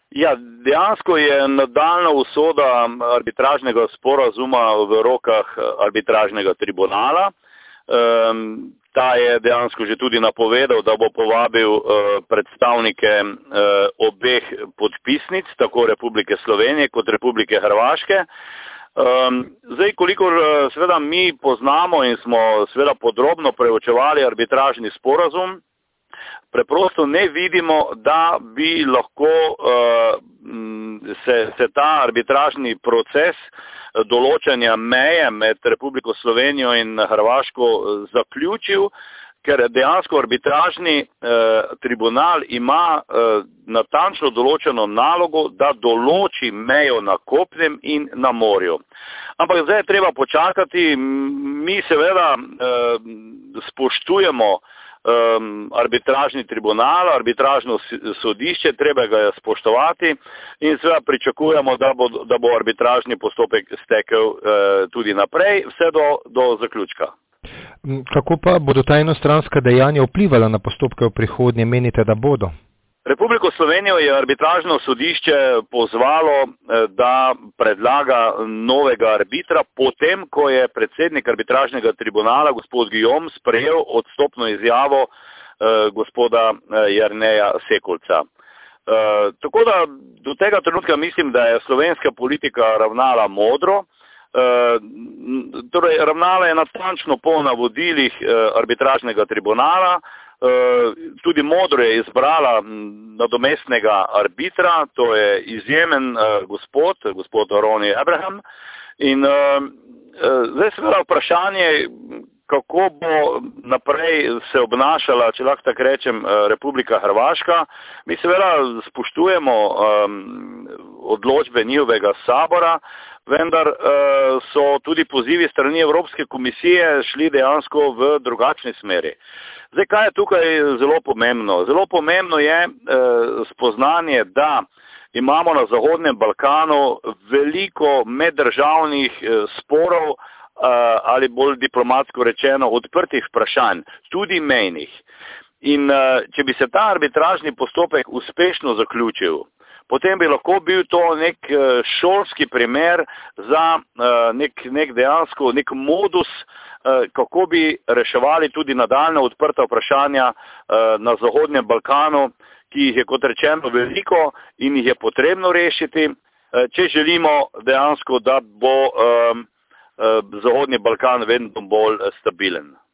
Ja, dejansko je nadaljna usoda arbitražnega sporazuma v rokah arbitražnega tribunala. Ta je dejansko že tudi napovedal, da bo povabil predstavnike obeh podpisnic, tako Republike Slovenije kot Republike Hrvaške. Zdaj, kolikor seveda mi poznamo in smo seveda podrobno preučevali arbitražni sporazum, preprosto ne vidimo, da bi lahko se ta arbitražni proces določanja meje med Republiko Slovenijo in Hrvaško zaključil, ker dejansko arbitražni tribunal ima natančno določeno nalogo, da določi mejo na kopnem in na morju. Ampak zdaj je treba počakati, mi seveda spoštujemo arbitražni tribunal, arbitražno sodišče, treba ga je spoštovati in seveda pričakujemo, da bo arbitražni postopek stekel tudi naprej, vse do zaključka. Kako pa bodo ta enostranska dejanja vplivala na postopke v prihodnje, menite, da bodo? Republiko Slovenijo je arbitražno sodišče pozvalo, da predlaga novega arbitra, potem, ko je predsednik arbitražnega tribunala, gospod Guillaume, sprejel odstopno izjavo gospoda Jerneja Sekolca. Tako da do tega trenutka mislim, da je slovenska politika ravnala modro, torej ravnala je natančno po navodilih arbitražnega tribunala, tudi modro je izbrala nadomestnega arbitra, to je izjemen gospod Ronnie Abraham. In zdaj seveda vprašanje, kako bo naprej se obnašala, če lahko tako rečem, Republika Hrvaška. Mi seveda spoštujemo odločbe njihovega sabora, vendar so tudi pozivi strani Evropske komisije šli dejansko v drugačni smeri. Zdaj, kaj je tukaj zelo pomembno? Zelo pomembno je spoznanje, da imamo na Zahodnem Balkanu veliko meddržavnih sporov ali bolj diplomatsko rečeno odprtih vprašanj, tudi mejnih. In če bi se ta arbitražni postopek uspešno zaključil, potem bi lahko bil to nek šolski primer za nek modus, kako bi reševali tudi nadaljne odprta vprašanja na Zahodnem Balkanu, ki jih je, kot rečeno, veliko in jih je potrebno rešiti, če želimo dejansko, da bo Zahodni Balkan vedno bolj stabilen.